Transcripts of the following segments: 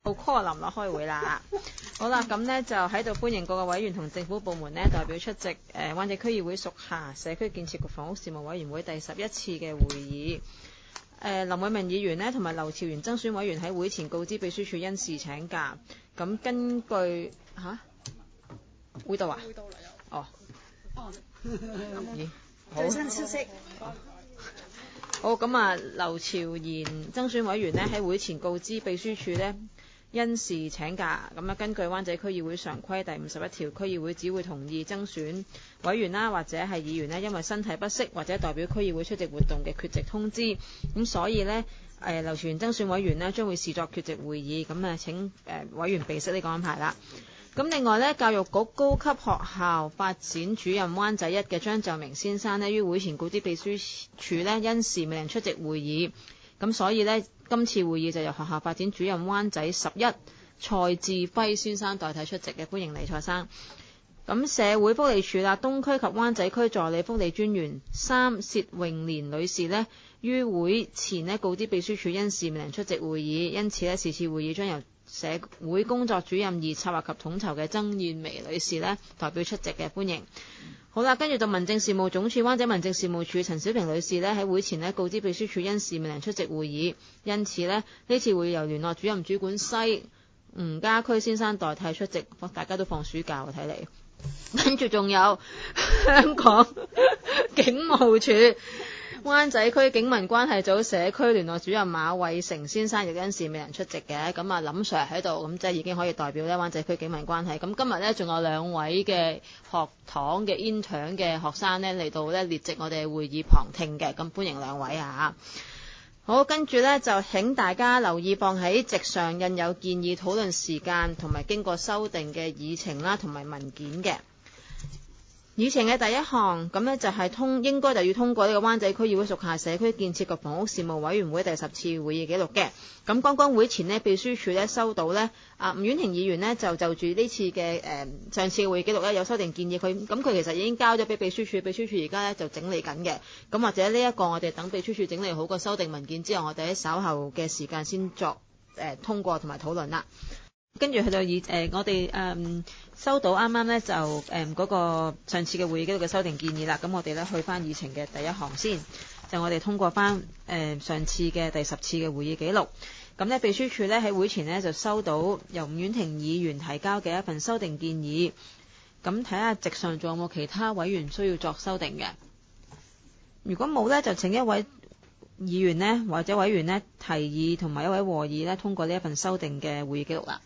到 call 林落開會啦。好啦，咁呢就喺度歡迎各個委員同政府部門呢代表出席灣仔區議會屬下社區建設及房屋事務委員會第11次嘅會議。林偉明議員呢同埋劉朝元爭選委員喺會前告知秘書處因事請假。咁根據會到啊？會到啦又。哦。咦？ 最新消息。 好，咁啊，劉朝元爭選委員呢喺會前告知秘書處呢因事請假。咁根據灣仔區議會常規第51條，區議會只會同意爭選委員啦，或者係議員呢因為身體不適或者代表區議會出席活動嘅缺席通知。咁所以呢，劉朝元爭選委員呢將會視作缺席會議。咁請委員備悉呢個安排啦。咁另外呢，教育局高級學校發展主任灣仔一嘅張就明先生呢於會前告知秘書處呢因事未能出席會議。咁所以呢，今次會議就由學校發展主任灣仔11蔡志輝先生代替出席嘅。歡迎你，蔡生。咁社會福利署啦，東區及灣仔區助理福利專員薛永蓮女士呢於會前呢告知秘書處因事未能出席會議，因此呢，是次會議將由社會工作主任策劃及統籌嘅曾燕薇女士呢代表出席嘅。歡迎。好啦，跟住到民政事務總署灣仔民政事務處陳小平女士呢喺會前呢告知秘書處因事未能出席會議，因此呢次會由聯絡主任主管西吳家駒先生代替出席。大家都放暑假喎，睇嚟。跟住仲有香港警務處灣仔區警民關係組社區聯絡主任馬偉成先生亦因事未能出席嘅。咁林 Sir 喺度，咁即係已經可以代表咧灣仔區警民關係。咁今日呢，仲有2位嘅學堂嘅 intern 嘅學生呢嚟到呢列席我哋會議旁聽嘅。咁歡迎2位啊！好，跟住呢，就請大家留意放喺席上印有建議討論時間同埋經過修訂嘅議程啦，同埋文件嘅。議程嘅第一項，咁呢就係應該就要通過呢個灣仔區議會屬下社區建設及房屋事務委員會第10次會議記錄嘅。咁剛剛會前呢，秘書處呢收到呢吳婉婷議員呢就住呢次嘅上次嘅會議記錄呢有修訂建議，佢其實已經交咗俾秘書處，秘書處而家呢就整理緊嘅。咁或者呢一個我哋等秘書處整理好個修訂文件之後，我哋喺稍後嘅時間先作通過同埋討論啦。跟住去到我哋收到啱啱呢就嗰個上次嘅會議記錄嘅修訂建議啦。咁我哋呢去翻議程嘅第一項先，就我哋通過翻上次嘅第10次嘅會議記錄。咁呢秘書處呢喺會前呢就收到由吳婉婷議員提交嘅一份修訂建議。咁睇下席上仲有冇其他委員需要作修訂嘅。如果冇呢，就請一位議員呢或者委員呢提議同埋一位和議呢通過呢一份修訂嘅會議記錄啦。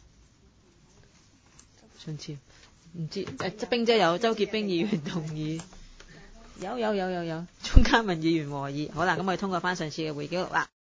上次唔知冰姐有，周潔冰議員同意，有，鍾嘉文議員和議。好啦，咁我哋通過翻上次嘅會議記錄啦。